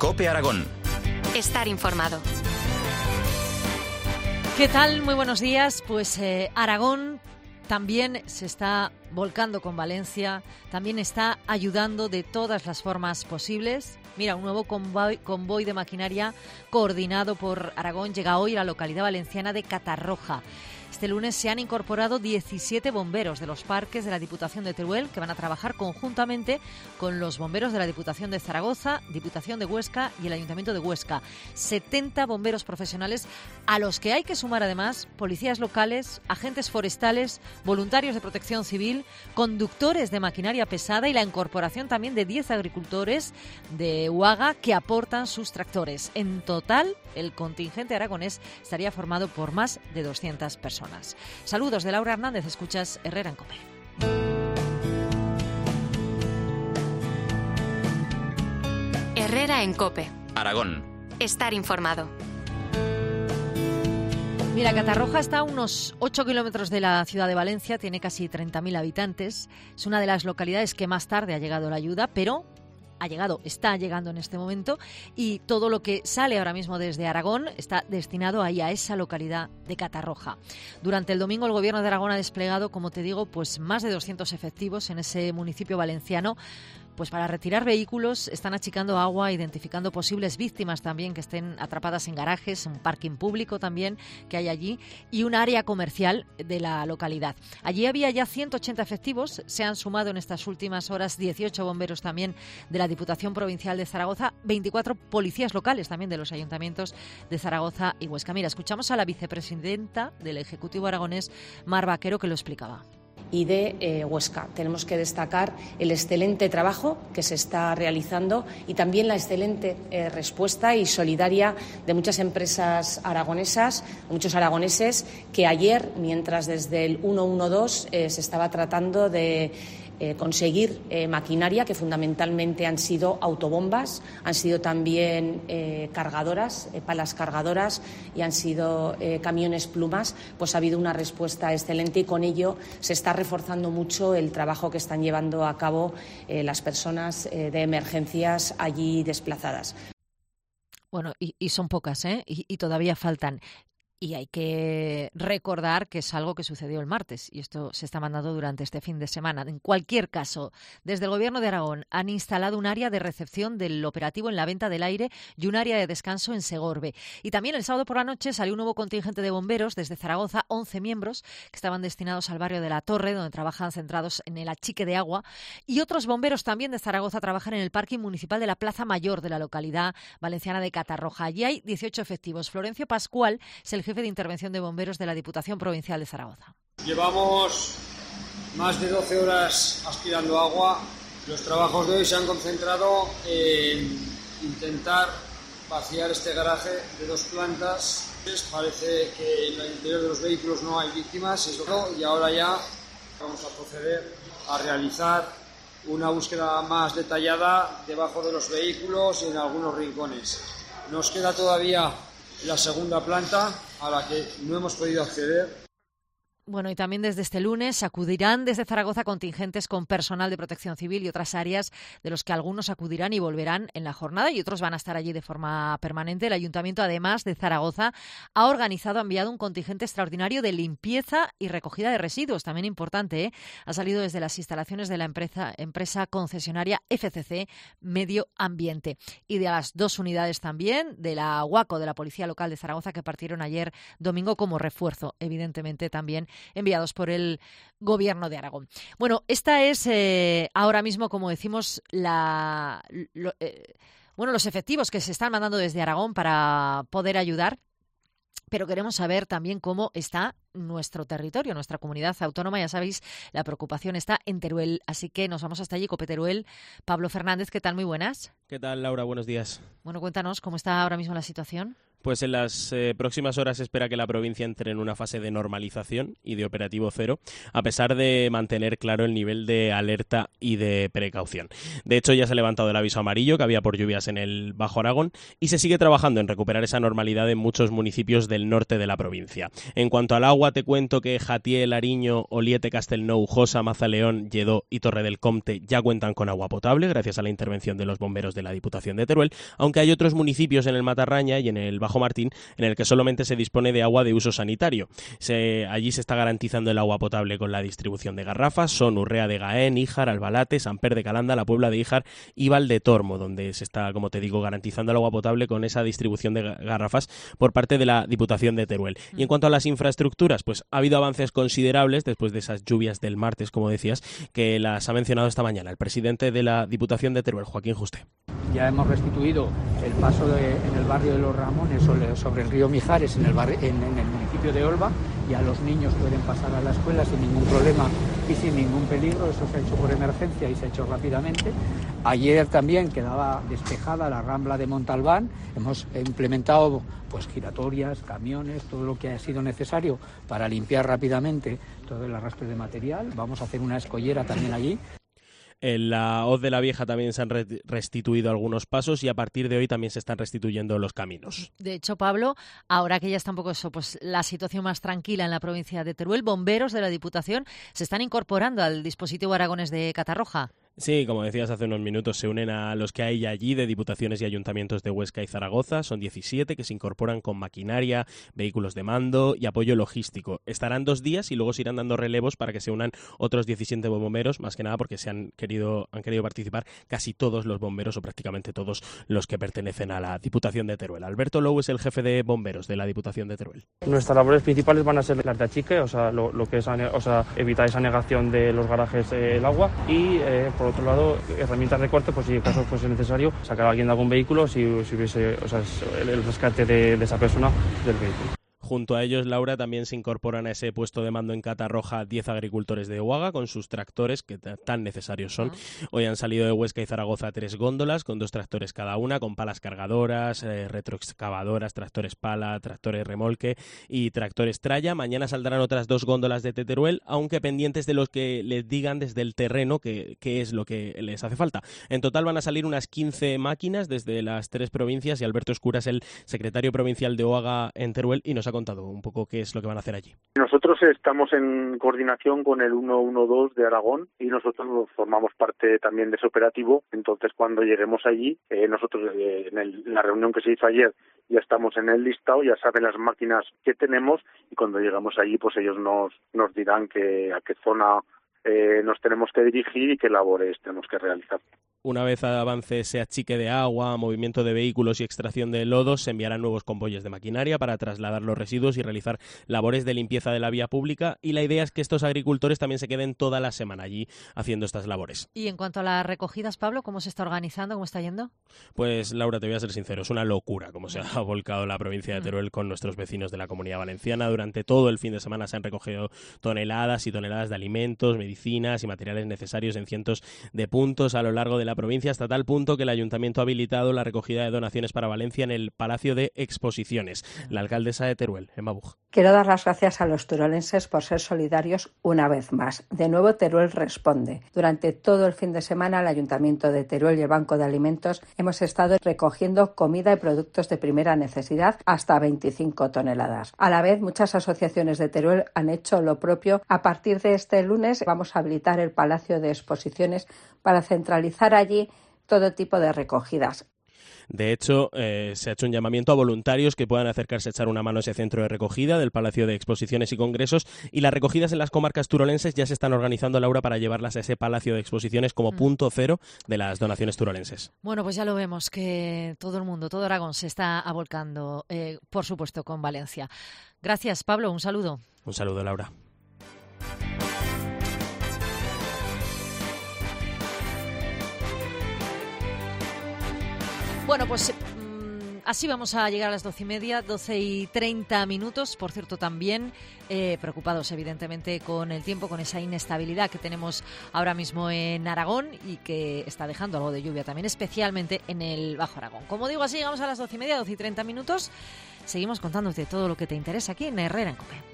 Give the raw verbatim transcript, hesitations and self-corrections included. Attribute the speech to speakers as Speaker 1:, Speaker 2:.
Speaker 1: COPE Aragón.
Speaker 2: Estar informado.
Speaker 3: ¿Qué tal? Muy buenos días. Pues eh, Aragón también se está volcando con Valencia, también está ayudando de todas las formas posibles. Mira, un nuevo convoy, convoy de maquinaria coordinado por Aragón llega hoy a la localidad valenciana de Catarroja. Este lunes se han incorporado diecisiete bomberos de los parques de la Diputación de Teruel que van a trabajar conjuntamente con los bomberos de la Diputación de Zaragoza, Diputación de Huesca y el Ayuntamiento de Huesca. setenta bomberos profesionales a los que hay que sumar además policías locales, agentes forestales, voluntarios de protección civil, conductores de maquinaria pesada y la incorporación también de diez agricultores de Uaga que aportan sus tractores. En total, el contingente aragonés estaría formado por más de doscientas personas. Saludos de Laura Hernández, escuchas Herrera en COPE.
Speaker 2: Herrera en COPE.
Speaker 1: Aragón.
Speaker 2: Estar informado.
Speaker 3: Mira, Catarroja está a unos ocho kilómetros de la ciudad de Valencia, tiene casi treinta mil habitantes. Es una de las localidades que más tarde ha llegado la ayuda, pero ha llegado, está llegando en este momento, y todo lo que sale ahora mismo desde Aragón está destinado ahí, a esa localidad de Catarroja. Durante el domingo el Gobierno de Aragón ha desplegado, como te digo, pues más de doscientos efectivos en ese municipio valenciano, pues para retirar vehículos. Están achicando agua, identificando posibles víctimas también que estén atrapadas en garajes, un parking público también que hay allí y un área comercial de la localidad. Allí había ya ciento ochenta efectivos, se han sumado en estas últimas horas dieciocho bomberos también de la Diputación Provincial de Zaragoza, veinticuatro policías locales también de los ayuntamientos de Zaragoza y Huesca. Mira, escuchamos a la vicepresidenta del Ejecutivo aragonés, Mar Vaquero, que lo explicaba.
Speaker 4: Y de eh, Huesca. Tenemos que destacar el excelente trabajo que se está realizando y también la excelente eh, respuesta y solidaria de muchas empresas aragonesas, muchos aragoneses, que ayer, mientras desde el ciento doce eh, se estaba tratando de Eh, conseguir eh, maquinaria, que fundamentalmente han sido autobombas, han sido también eh, cargadoras, eh, palas cargadoras y han sido eh, camiones plumas, pues ha habido una respuesta excelente y con ello se está reforzando mucho el trabajo que están llevando a cabo eh, las personas eh, de emergencias allí desplazadas.
Speaker 3: Bueno, y, y son pocas, ¿eh? Y, y todavía faltan. Y hay que recordar que es algo que sucedió el martes y esto se está mandando durante este fin de semana. En cualquier caso, desde el Gobierno de Aragón han instalado un área de recepción del operativo en la Venta del Aire y un área de descanso en Segorbe. Y también el sábado por la noche salió un nuevo contingente de bomberos desde Zaragoza, once miembros que estaban destinados al barrio de La Torre, donde trabajan centrados en el achique de agua. Y otros bomberos también de Zaragoza trabajan en el parking municipal de la Plaza Mayor de la localidad valenciana de Catarroja. Allí hay dieciocho efectivos. Florencio Pascual es el jefe de intervención de bomberos de la Diputación Provincial de Zaragoza.
Speaker 5: Llevamos más de doce horas aspirando agua. Los trabajos de hoy se han concentrado en intentar vaciar este garaje de dos plantas. Parece que en el interior de los vehículos no hay víctimas, eso, y ahora ya vamos a proceder a realizar una búsqueda más detallada debajo de los vehículos y en algunos rincones. Nos queda todavía la segunda planta a la que no hemos podido acceder.
Speaker 3: Bueno, y también desde este lunes acudirán desde Zaragoza contingentes con personal de protección civil y otras áreas de los que algunos acudirán y volverán en la jornada y otros van a estar allí de forma permanente. El Ayuntamiento, además de Zaragoza, ha organizado, ha enviado un contingente extraordinario de limpieza y recogida de residuos, también importante, ¿eh? Ha salido desde las instalaciones de la empresa, empresa concesionaria F C C Medio Ambiente y de las dos unidades también de la UACO, de la Policía Local de Zaragoza, que partieron ayer domingo como refuerzo, evidentemente también enviados por el Gobierno de Aragón. Bueno, esta es eh, ahora mismo, como decimos, la, lo, eh, bueno, los efectivos que se están mandando desde Aragón para poder ayudar, pero queremos saber también cómo está nuestro territorio, nuestra comunidad autónoma. Ya sabéis, la preocupación está en Teruel, así que nos vamos hasta allí, COPE Teruel. Pablo Fernández, ¿qué tal? Muy buenas.
Speaker 6: ¿Qué tal, Laura? Buenos días.
Speaker 3: Bueno, cuéntanos cómo está ahora mismo la situación.
Speaker 1: Pues en las eh, próximas horas se espera que la provincia entre en una fase de normalización y de operativo cero, a pesar de mantener claro el nivel de alerta y de precaución. De hecho, ya se ha levantado el aviso amarillo que había por lluvias en el Bajo Aragón y se sigue trabajando en recuperar esa normalidad en muchos municipios del norte de la provincia. En cuanto al agua, te cuento que Jatiel, Ariño, Oliete, Castelnou, Josa, Mazaleón, Lledó y Torre del Comte ya cuentan con agua potable gracias a la intervención de los bomberos de la Diputación de Teruel, aunque hay otros municipios en el Matarraña y en el Bajo Martín en el que solamente se dispone de agua de uso sanitario. Se, allí se está garantizando el agua potable con la distribución de garrafas. Son Urrea de Gaén, Híjar, Albalate, Samper de Calanda, La Puebla de Híjar y Valdetormo, donde se está, como te digo, garantizando el agua potable con esa distribución de garrafas por parte de la Diputación de Teruel. Y en cuanto a las infraestructuras, pues ha habido avances considerables después de esas lluvias del martes, como decías, que las ha mencionado esta mañana el presidente de la Diputación de Teruel, Joaquín Juste.
Speaker 6: Ya hemos restituido el paso de, en el barrio de Los Ramones sobre, sobre el río Mijares, en el, barrio, en, en el municipio de Olva. Ya los niños pueden pasar a la escuela sin ningún problema y sin ningún peligro. Eso se ha hecho por emergencia y se ha hecho rápidamente. Ayer también quedaba despejada la Rambla de Montalbán. Hemos implementado pues giratorias, camiones, todo lo que ha sido necesario para limpiar rápidamente todo el arrastre de material. Vamos a hacer una escollera también allí.
Speaker 1: En la Hoz de la Vieja también se han restituido algunos pasos y a partir de hoy también se están restituyendo los caminos.
Speaker 3: De hecho, Pablo, ahora que ya está un poco eso, pues la situación más tranquila en la provincia de Teruel, bomberos de la Diputación se están incorporando al dispositivo Aragones de Catarroja.
Speaker 1: Sí, como decías hace unos minutos, se unen a los que hay allí de diputaciones y ayuntamientos de Huesca y Zaragoza. Son diecisiete que se incorporan con maquinaria, vehículos de mando y apoyo logístico. Estarán dos días y luego se irán dando relevos para que se unan otros diecisiete bomberos, más que nada porque se han querido, han querido participar casi todos los bomberos o prácticamente todos los que pertenecen a la Diputación de Teruel. Alberto Lou es el jefe de bomberos de la Diputación de Teruel.
Speaker 7: Nuestras labores principales van a ser las de achique, o sea, lo, lo que es o sea, evitar esa anegación de los garajes del agua y eh, por otro lado, herramientas de corte, pues si en caso fuese necesario, sacar a alguien de algún vehículo si, si hubiese, o sea, el, el rescate de, de esa persona del vehículo.
Speaker 1: Junto a ellos, Laura, también se incorporan a ese puesto de mando en Catarroja diez agricultores de Uaga con sus tractores, que t- tan necesarios son. Uh-huh. Hoy han salido de Huesca y Zaragoza tres góndolas con dos tractores cada una, con palas cargadoras, eh, retroexcavadoras, tractores pala, tractores remolque y tractores tralla. Mañana saldrán otras dos góndolas de Teruel, aunque pendientes de los que les digan desde el terreno qué es lo que les hace falta. En total van a salir unas quince máquinas desde las tres provincias y Alberto Escura es el secretario provincial de Uaga en Teruel y nos ha contado un poco qué es lo que van a hacer allí.
Speaker 8: Nosotros estamos en coordinación con el ciento doce de Aragón y nosotros formamos parte también de ese operativo. Entonces, cuando lleguemos allí, eh, nosotros eh, en, el, en la reunión que se hizo ayer ya estamos en el listado, ya saben las máquinas que tenemos y cuando llegamos allí, pues ellos nos nos dirán que a qué zona eh, nos tenemos que dirigir y qué labores tenemos que realizar.
Speaker 1: Una vez avance ese achique de agua, movimiento de vehículos y extracción de lodos, se enviarán nuevos convoyes de maquinaria para trasladar los residuos y realizar labores de limpieza de la vía pública y la idea es que estos agricultores también se queden toda la semana allí haciendo estas labores.
Speaker 3: Y en cuanto a las recogidas, Pablo, ¿cómo se está organizando? ¿Cómo está yendo?
Speaker 1: Pues Laura, te voy a ser sincero, es una locura como se ha volcado la provincia de Teruel con nuestros vecinos de la Comunidad Valenciana. Durante todo el fin de semana se han recogido toneladas y toneladas de alimentos, medicinas y materiales necesarios en cientos de puntos a lo largo de la provincia, hasta tal punto que el Ayuntamiento ha habilitado la recogida de donaciones para Valencia en el Palacio de Exposiciones. La alcaldesa de Teruel, Emma Buch.
Speaker 9: Quiero dar las gracias a los teruelenses por ser solidarios una vez más. De nuevo, Teruel responde. Durante todo el fin de semana, el Ayuntamiento de Teruel y el Banco de Alimentos hemos estado recogiendo comida y productos de primera necesidad hasta veinticinco toneladas. A la vez, muchas asociaciones de Teruel han hecho lo propio. A partir de este lunes vamos a habilitar el Palacio de Exposiciones para centralizar allí todo tipo de recogidas.
Speaker 1: De hecho, eh, se ha hecho un llamamiento a voluntarios que puedan acercarse a echar una mano a ese centro de recogida del Palacio de Exposiciones y Congresos y las recogidas en las comarcas turolenses ya se están organizando, Laura, para llevarlas a ese Palacio de Exposiciones como punto cero de las donaciones turolenses.
Speaker 3: Bueno, pues ya lo vemos que todo el mundo, todo Aragón se está avolcando, eh, por supuesto, con Valencia. Gracias, Pablo. Un saludo.
Speaker 1: Un saludo, Laura.
Speaker 3: Bueno, pues mmm, Así vamos a llegar a las doce y media, doce y treinta minutos. Por cierto, también eh, preocupados, evidentemente, con el tiempo, con esa inestabilidad que tenemos ahora mismo en Aragón y que está dejando algo de lluvia también, especialmente en el Bajo Aragón. Como digo, así llegamos a las doce y media, doce y treinta minutos. Seguimos contándote todo lo que te interesa aquí en Herrera en COPE.